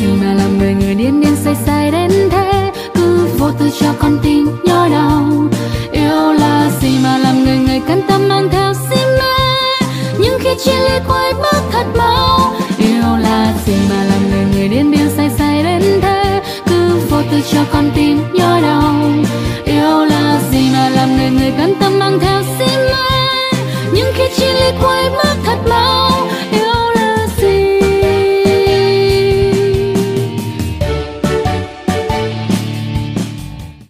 gì mà làm người người điên điên say say đến thế, cứ vô tư cho con tim nhói đau. Yêu là gì mà làm người người cân tâm mang theo si mê, nhưng khi chia ly quay bước thật mau. Yêu là gì mà làm người người điên điên say say đến thế, cứ vô tư cho con tim nhói